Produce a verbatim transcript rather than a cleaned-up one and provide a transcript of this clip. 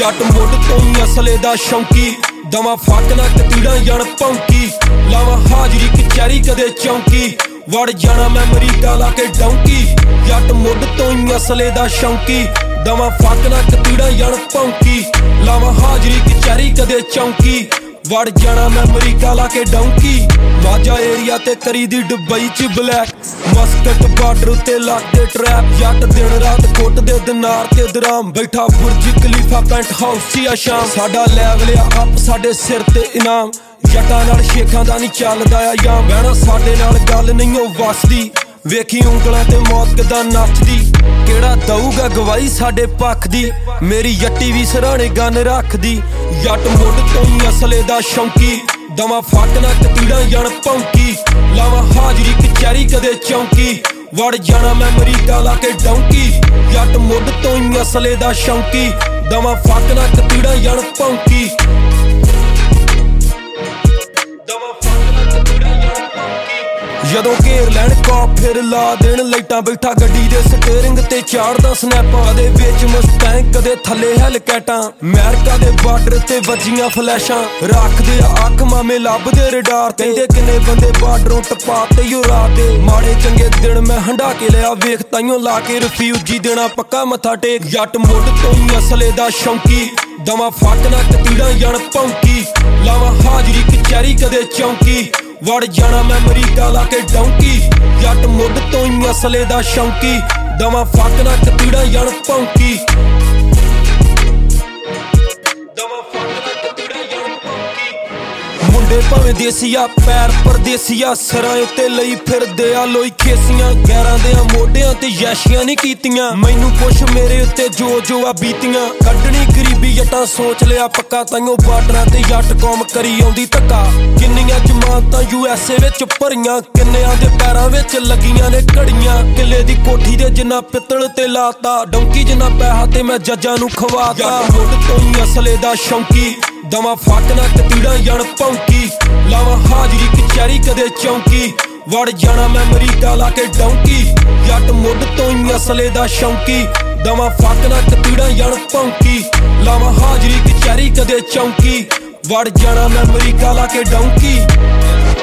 जट मुड तो ही असले दा शौकी दवा फक ना कतीड़ा जन भौंकी लावा हाजरी कचहरी कदे चौंकी वड़ जाना मैं अमरीका ला के डौंकी जट मुड तो ही असले दा शौकी दवा फक ना कतीड़ा जन भौंकी लावा हाजरी कचहरी कदे चौंकी वड़ जाना मैं अमरीका ला के डौंकी माजा एरिया ते करी दी दुबई च ब्लैक मस्कट बार्डर उत्ते लाते ट्रैप जट दिन रात कोट दे दिनार ते दराम बैठा बुर्ज खलीफा पेंट हाउस च शाम साडा लेवल अप साडे सिर ते इनाम जटां नाल शेखां दा नहीं चलदा आ याम बहना साडे नाल गल नहीं ओ वसदी वेखी ਉਂਗਲਾਂ ते मौत किदां नचदी केड़ा दऊगा गवाही साडे पक्ख दी मेरी यट्टी भी सराणे गन रखदी जट मुड तो ही असले दा शौकी दवा फक ना कतीड़ा जन भौंकी लावा हाजरी कचहरी कदे चौंकी वड़ जाना मैं अमरीका ला के डौंकी जट मुड तो ही असले दा शौकी दवा फक ना कतीड़ा जन भौंकी जदों घेर लैन कॉप फिर ला देन लाइटां बैठा गड्डी दे स्टेयरिंग ते चाड़दा स्नैपां कदे विच मस्टैंग कदे थल्ले हैलकैटां अमेरिका दे बार्डर ते वजियां फ्लैशां रखदे अख मामे लभदे रडार कहंदे किन्ने बंदे बार्डरों टपा ते यो रात दे माड़े चंगे दिन मैं हंडा के लिया वेख ताइयों ला के रिफ्यूजी देना पक्का मत्था टेक जट मुड तो ही असले दा शौकी दवा फक ना कतीड़ा जन भौंकी लावा हाजरी कचहरी कदे चौंकी वड़ जाना मैं अमरीका ला के डौंकी जट मुड तो ही असले दा शौकी दवा फक ना कतीड़ा जन भौंकी मुंडे भावें देसिया पैर परदेसिया सरां उत्ते लई फिरदे आ लोई खेसियां गैरां देयां मोढियां ते यैशियां नहीं कीतियां मैनू पुछ मेरे उत्ते जो जो आ बीतियां कड्ढनी गरीबी जट्टां सोच लिया पक्का ताइयों बार्डरां ते जट कौम करी आउंदी धक्का किन्नियां जमानतां यूएसए विच भरियां किन्नियां दे पैरां विच लगियां ने घड़ियां किले दी कोठी दे जिन्ना पित्तल ते लाता डौंकी जिन्ना पैहा ते मैं जज्जां नू खवाता मुड तो ही असले दा शौकी दवा फक ना कतीड़ा जन भौंकी लावा हाजरी कचहरी कदे चौंकी वड़ जाना मैं अमरीका ला के डौंकी जट मुड तो ही असले दा शौकी दवा फक ना कतीड़ा जन भौंकी लावा हाजरी कचहरी कदे चौंकी वड़ जाना मैं अमरीका ला के डौंकी।